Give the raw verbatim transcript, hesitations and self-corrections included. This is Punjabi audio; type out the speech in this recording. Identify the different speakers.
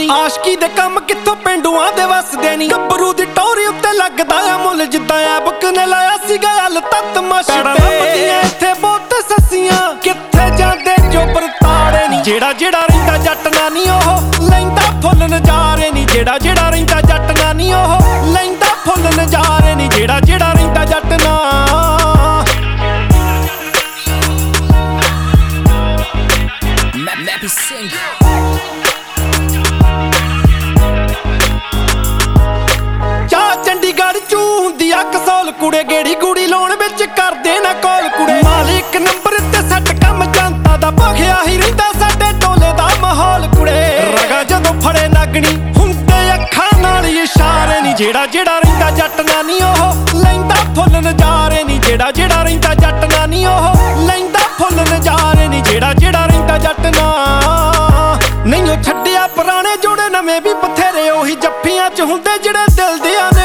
Speaker 1: ਨੀ। ਆਸ਼ਕੀ ਦੇ ਕੰਮ ਕਿੱਥੋਂ ਪਿੰਡੂਆਂ ਦੇ ਵਸਦੇ ਨੀ। ਗੱਭਰੂ ਦੀ ਟੋਰੀ ਉੱਤੇ ਲੱਗਦਾ ਆ ਮੁੱਲ ਜਿੱਦਾਂ ਐਬਕ ਨੇ ਲਾਇਆ ਸੀਗਾ ਹਲ ਤੱਤ ਮਸ਼ਤੇ। ਇੱਥੇ ਬਹੁਤ ਸੱਸੀਆਂ ਕਿੱਥੇ ਜਾਂਦੇ ਚੋਬਰ ਤਾੜੇ ਨੀ। ਜਿਹੜਾ ਜਿਹੜਾ ਰਹਿੰਦਾ ਜੱਟ ਨਾ ਨੀ ਉਹ ਲੈਂਦਾ ਫੁੱਲ ਨਜ਼ਾਰੇ ਨੀ। ਜਿਹੜਾ ਜਿਹੜਾ ਰਹਿੰਦਾ ਜੱਟ ਨਾ ਨੀ ਉਹ ਲੈਂਦਾ ਫੁੱਲ ਨਜ਼ਾਰੇ ਨੀ। ਜਿਹੜਾ ਜਿਹੜਾ ਰਹਿੰਦਾ ਜੱਟ ਨਾ ਚਾ ਚੰਡੀਗੜ੍ਹ ਚੂ ਹੁੰਦੀ ਆ ਕਸੌਲ ਕੁੜੇ। ਗੇੜੀ ਗੂੜੀ ਲਾਉਣ ਵਿੱਚ ਕਰਦੇ ਨਾ ਕੋਲ ਕੁੜੇ। ਮਾਲਿਕ ਨੰਬਰ ਤੇ ਸੱਟ ਕੰਮ ਜਨਤਾ ਦਾ ਭਖਿਆ ਹੀ ਰਹਿੰਦਾ ਸਾਡੇ ਟੋਲੇ ਦਾ ਮਾਹੌਲ ਕੁੜੇ। ਰਗਾ ਜਦੋਂ ਫੜੇ ਨਗਣੀ ਹੁੰਦੇ ਅੱਖਾਂ ਨਾਲ ਇਸ਼ਾਰੇ ਨੀ। ਜਿਹੜਾ ਜਿਹੜਾ ਰਹਿੰਦਾ ਜੱਟ ਨਾ ਨੀ ਉਹ ਲੈਂਦਾ ਫੁੱਲ ਨਜ਼ਾਰੇ ਨੀ। ਜਿਹੜਾ ਜਿਹੜਾ ਰਹਿੰਦਾ ਜੱਟ ਨਾ ਨੀ ਉਹ ਲੈਂਦਾ ਫੁੱਲ ਨਜ਼ਾਰੇ ਨੀ। ਜਿਹੜਾ ਜਿਹੜਾ ਰਹਿੰਦਾ ਜੱਟ ਨਾ ਨਹੀਂ ਉਹ ਛੱਡਿਆ ਪੁਰਾਣੇ ਜੋੜੇ ਨਵੇਂ ਵੀ ਬਥੇਰੇ। ਉਹੀ ਜੱਫੀਆਂ ਚ ਹੁੰਦੇ ਜਿਹੜੇ ਦਿਲ ਦੀਆਂ